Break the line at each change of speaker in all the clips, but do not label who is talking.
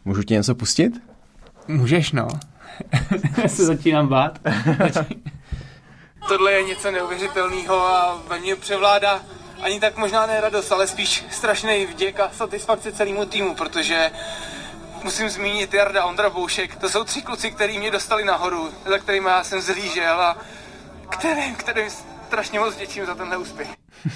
Můžu ti něco pustit?
Můžeš, no. Já se začínám bát.
Tohle je něco neuvěřitelného a ve mně převládá ani tak možná ne radost, ale spíš strašný vděk a satisfakce celému týmu, protože musím zmínit Jarda, Ondra, Boušek. To jsou 3 kluci, kteří mě dostali nahoru, za kterými já jsem zhlížel a kterým strašně moc děčím za tenhle úspěch.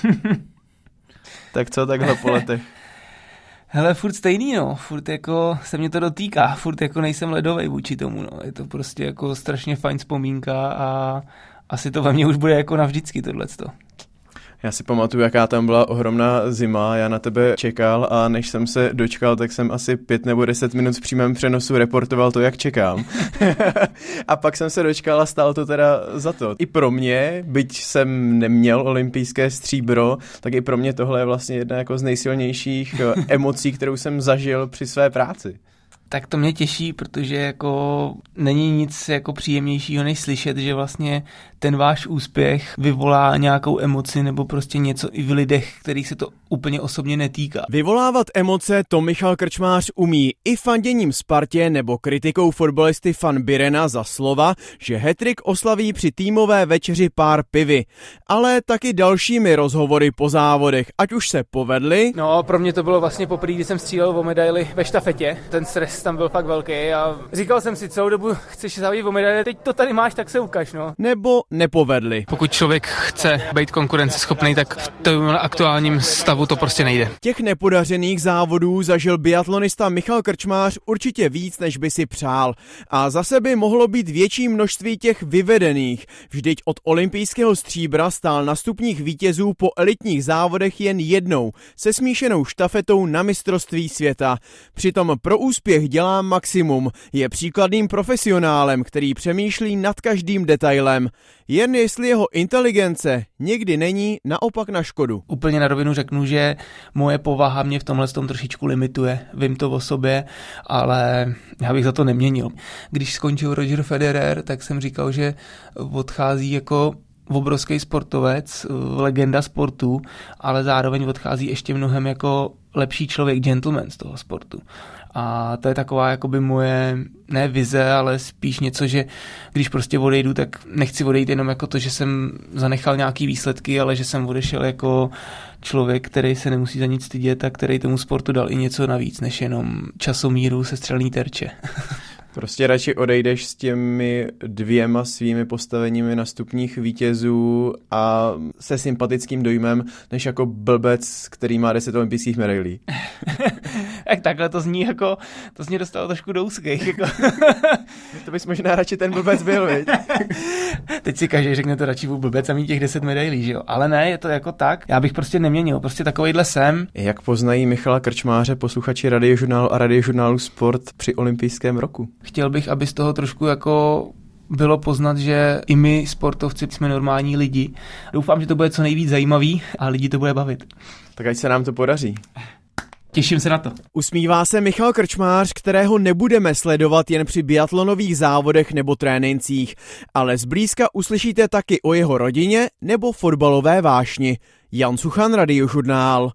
Tak co takhle po letech?
Hele, furt stejný, no. Furt jako se mě to dotýká. Furt jako nejsem ledovej vůči tomu, no. Je to prostě jako strašně fajn vzpomínka a asi to ve mně už bude jako navždycky tohleto.
Já si pamatuju, jaká tam byla ohromná zima, já na tebe čekal a než jsem se dočkal, tak jsem asi 5 nebo 10 minut v přímém přenosu reportoval to, jak čekám. A pak jsem se dočkal a stálo to teda za to. I pro mě, byť jsem neměl olympijské stříbro, tak i pro mě tohle je vlastně jedna jako z nejsilnějších emocí, kterou jsem zažil při své práci.
Tak to mě těší, protože jako není nic jako příjemnějšího, než slyšet, že vlastně ten váš úspěch vyvolá nějakou emoci nebo prostě něco i v lidech, kterých se to úplně osobně netýká.
Vyvolávat emoce to Michal Krčmář umí i fanděním Spartě nebo kritikou fotbalisty Van Birena za slova, že hat-trick oslaví při týmové večeři pár pivy, ale taky dalšími rozhovory po závodech, ať už se povedly.
No, pro mě to bylo vlastně poprvé, kdy jsem střílel o medaili ve štafetě. Ten stres tam byl fakt velký a říkal jsem si, celou dobu chceš závodit o medaili, teď to tady máš, tak se ukaž, no.
Nebo nepovedly.
Pokud člověk chce být konkurenceschopný, tak v tom aktuálním stavu to prostě nejde.
Těch nepodařených závodů zažil biatlonista Michal Krčmář určitě víc, než by si přál. A zase by mohlo být větší množství těch vyvedených. Vždyť od olympijského stříbra stál na stupních vítězů po elitních závodech jen jednou, se smíšenou štafetou na mistrovství světa. Přitom pro úspěch dělá maximum. Je příkladným profesionálem, který přemýšlí nad každým detailem. Jen jestli jeho inteligence někdy není naopak na škodu.
Úplně na rovinu řeknu, že moje povaha mě v tomhle tom trošičku limituje. Vím to o sobě, ale já bych za to neměnil. Když skončil Roger Federer, tak jsem říkal, že odchází jako obrovský sportovec, legenda sportu, ale zároveň odchází ještě mnohem jako lepší člověk, gentleman z toho sportu. A to je taková jakoby moje, ne vize, ale spíš něco, že když prostě odejdu, tak nechci odejít jenom jako to, že jsem zanechal nějaký výsledky, ale že jsem odešel jako člověk, který se nemusí za nic stydět a který tomu sportu dal i něco navíc, než jenom časomíru se střelný terče.
Prostě radši odejdeš s těmi 2 svými postaveními na stupních vítězů a se sympatickým dojmem, než jako blbec, který má 10 olympijských medailí.
Tak takhle to zní jako, to z mě dostalo trošku do úzkých. Jako.
To bys možná radši ten blbec byl, viď?
Teď si každý řekne to radši byl blbec a mít těch 10 medailí, že jo? Ale ne, je to jako tak. Já bych prostě neměnil, prostě takovejhle jsem.
Jak poznají Michala Krčmáře posluchači Radiožurnálu a Radiožurnálu Sport při olympijském roku?
Chtěl bych, aby z toho trošku jako bylo poznat, že i my sportovci jsme normální lidi. Doufám, že to bude co nejvíc zajímavý a lidi to bude bavit.
Tak ať se nám to podaří.
Těším se na to.
Usmívá se Michal Krčmář, kterého nebudeme sledovat jen při biatlonových závodech nebo trénincích, ale zblízka uslyšíte taky o jeho rodině nebo fotbalové vášni. Jan Suchan, Radiožurnál.